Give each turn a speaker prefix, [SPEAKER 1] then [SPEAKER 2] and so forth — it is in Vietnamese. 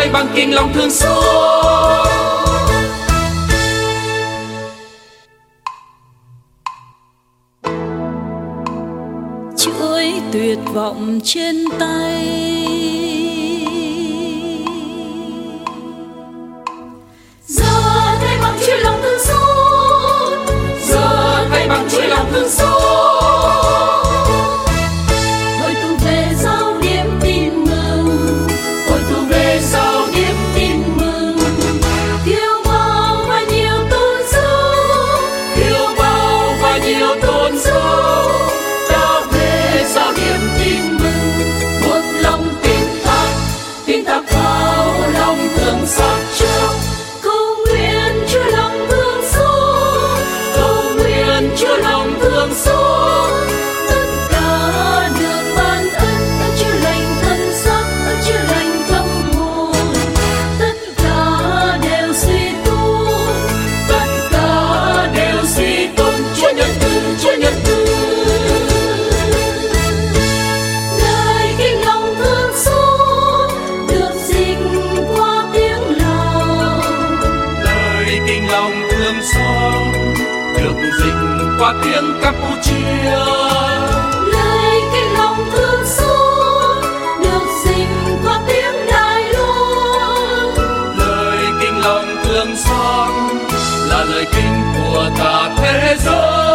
[SPEAKER 1] lời bằng kinh lòng thương xót.
[SPEAKER 2] Chuỗi tuyệt vọng trên tay,
[SPEAKER 3] giờ thay bằng chuỗi lòng thương xót,
[SPEAKER 1] giờ thay bằng chuỗi lòng thương xót.
[SPEAKER 3] hội tụ về giao điểm tin mừng,
[SPEAKER 1] Hội tụ về giao điểm tin mừng,
[SPEAKER 3] kiêu bào và nhiều tôn giáo,
[SPEAKER 1] kiêu bào và nhiều tôn giáo đã về giao điểm tin mừng.
[SPEAKER 3] một lòng
[SPEAKER 1] Tin thác vào lòng thương xót Chúa,
[SPEAKER 3] cầu nguyện Chúa lòng thương xót,
[SPEAKER 1] cầu nguyện Chúa lòng thương xót.
[SPEAKER 3] tất cả được ban ân đã chữa lành thân xác, đã chữa lành tâm hồn, tất cả đều suy tuôn,
[SPEAKER 1] Tất cả đều suy tôn Chúa nhân từ, Chúa nhân từ.
[SPEAKER 3] lời kinh lòng thương xót được dịch qua tiếng Lào,
[SPEAKER 1] Lời kinh lòng thương xót được dịch qua tiếng Campuchia.
[SPEAKER 3] lời kinh lòng thương xót được dịch qua tiếng Đài Loan.
[SPEAKER 1] Lời kinh lòng thương xót là lời kinh của cả thế giới.